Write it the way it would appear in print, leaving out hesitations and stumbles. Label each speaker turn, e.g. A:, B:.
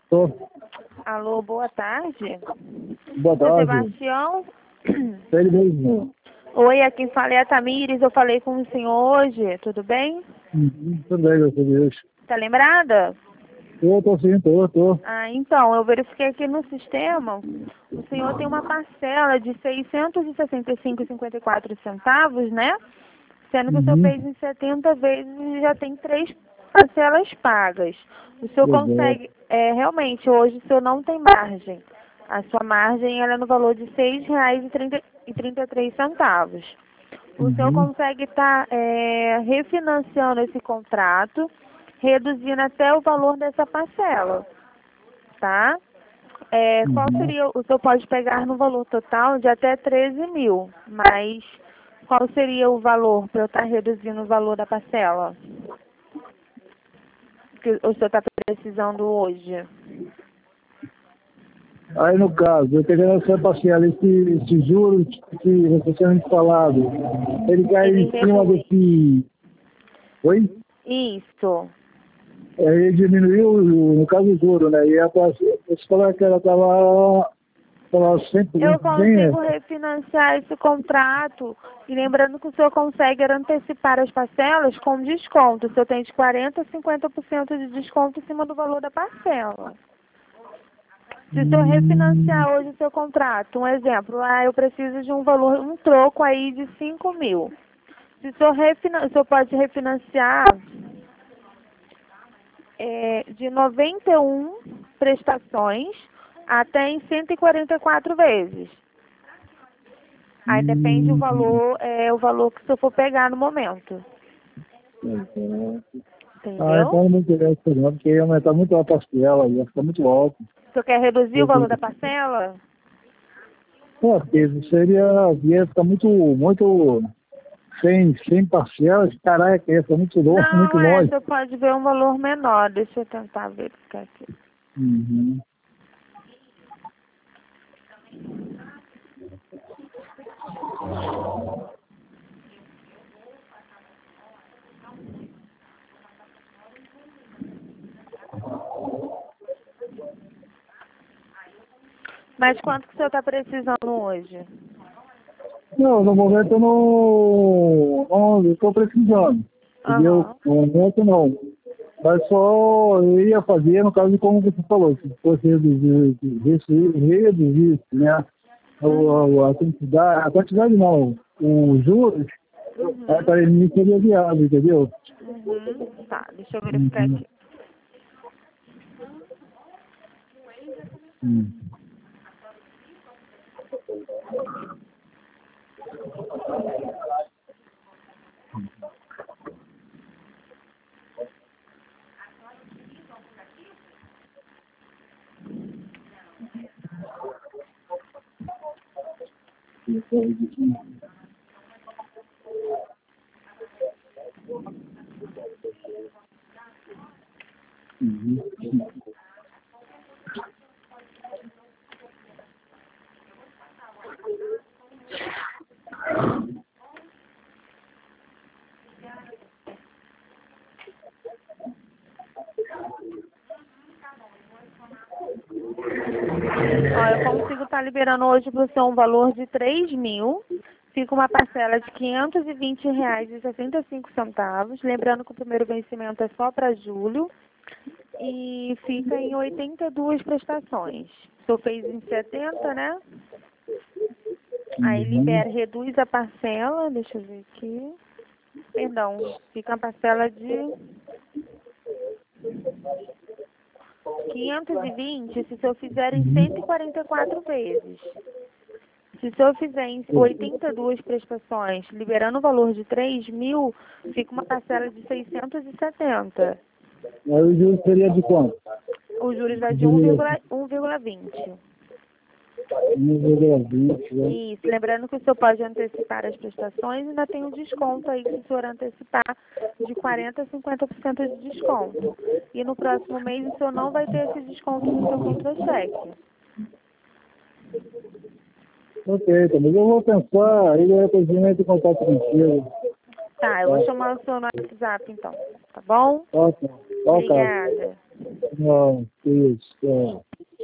A: Tô.
B: Alô, boa tarde.
A: Boa
B: Seu
A: tarde.
B: Sebastião?
A: Ele mesmo.
B: Oi, aqui quem fala é a Tamires. Eu falei com o senhor hoje, tudo bem?
A: Tudo bem, graças a Deus.
B: Tá lembrada?
A: Tô sim, tô.
B: Ah, então, eu verifiquei aqui no sistema, o senhor tem uma parcela de R$ 665,54, né? Sendo que o senhor
A: Uhum.
B: fez em 70 vezes e já tem 3 parcelas pagas. O senhor
A: Verdade.
B: consegue, realmente, hoje o senhor não tem margem. A sua margem ela é no valor de R$ 6,33. O senhor
A: Uhum.
B: consegue estar refinanciando esse contrato, reduzindo até o valor dessa parcela, tá? Qual
A: Uhum.
B: seria, o senhor pode pegar no valor total de até 13 mil, mas qual seria o valor para eu estar reduzindo o valor da parcela que o senhor está precisando hoje?
A: Aí no caso, eu pegando essa parcela, esse juros que você tinha me falado, ele cai
B: Ele
A: em cima
B: reduz.
A: desse. Oi?
B: Isso.
A: Ele diminuiu, no caso, o juro, né? E a parcela, você falou que ela tava sempre
B: Eu
A: bem.
B: consigo refinanciar esse contrato. E lembrando que o senhor consegue antecipar as parcelas com desconto. O senhor tem de 40% a 50% de desconto em cima do valor da parcela. Se o senhor refinanciar hoje o seu contrato, um exemplo, eu preciso de um valor, um troco aí de 5 mil. Se o senhor, o senhor pode refinanciar de 91 prestações até em 144 vezes. Aí depende o valor que o senhor for pegar no momento. Entendeu?
A: Então não me interessa não, porque ia aumentar muito a parcela, ia ficar muito alto.
B: O senhor quer reduzir o valor da parcela?
A: Porque ia ficar muito sem parcelas, caraca, ia ficar muito longe, muito
B: Não, o
A: longe.
B: senhor pode ver um valor menor. Deixa eu tentar verificar aqui.
A: Uhum.
B: Mas quanto que o senhor está precisando hoje?
A: Não, no momento eu não estou precisando, entendeu?
B: Aham.
A: No momento não. Mas só eu ia fazer, no caso, como você falou, se fosse reduzir, né? A quantidade não, os juros,
B: Uhum.
A: para mim seria viável, entendeu?
B: Uhum. Tá, deixa eu verificar
A: Uhum.
B: aqui.
A: Uhum. Uhum.
B: Ó, eu consigo estar liberando hoje para o senhor um valor de 3 mil. Fica uma parcela de R$ 520,65. Lembrando que o primeiro vencimento é só para julho. E fica em 82 prestações. O senhor fez em 70, né? Aí
A: Uhum.
B: libera, reduz a parcela. Deixa eu ver aqui. Perdão, fica a parcela de 520 se o senhor fizer em 144 vezes. Se o senhor fizer em 82 prestações, liberando o valor de 3 mil, fica uma parcela de 670.
A: Aí o juros seria de quanto?
B: O juros vai de
A: De
B: 1,20.
A: 1,20, né?
B: Isso, lembrando que o senhor pode antecipar as prestações e ainda tem um desconto aí, se o senhor antecipar, de 40% a 50% de desconto. E no próximo mês o senhor não vai ter esse desconto no seu contra-cheque.
A: Ok, tá, mas eu vou pensar, aí depois eu entro em contato contigo.
B: Tá, eu vou
A: Tá?
B: chamar o senhor no WhatsApp então, tá bom?
A: Tá, tá. Tá, cara.
B: Obrigada.
A: Não, isso, é.